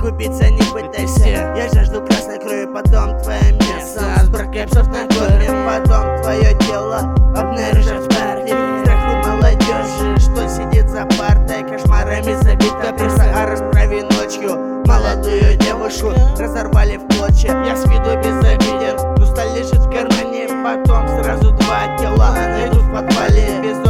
купиться не пытайся. Я жажду красной крови, потом твое место. Сбор кэпсов на горе, потом твое тело обнаружат в парке. Страху молодежи, что сидит за партой, кошмарами забита пресса. А расправи ночью молодую девушку разорвали в клочья. Я с виду безобиден, но сталь лежит в кармане. Потом сразу два тела найдут в подвале.